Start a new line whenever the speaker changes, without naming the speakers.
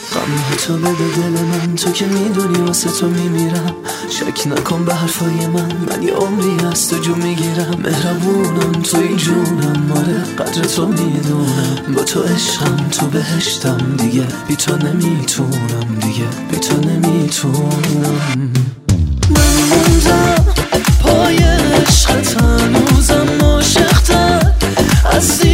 غم تو بده دل من، تو که میدونی واسه تو میمیرم. شک نکن به حرفای من یه عمری از تو جو میگیرم. مهربونم توی جونم، آره قدر تو میدونم. با تو عشقم تو بهشتم، دیگه بی تو نمیتونم، دیگه بی تو نمیتونم. من موندم پای عشقت، هنوزم عاشقتم. از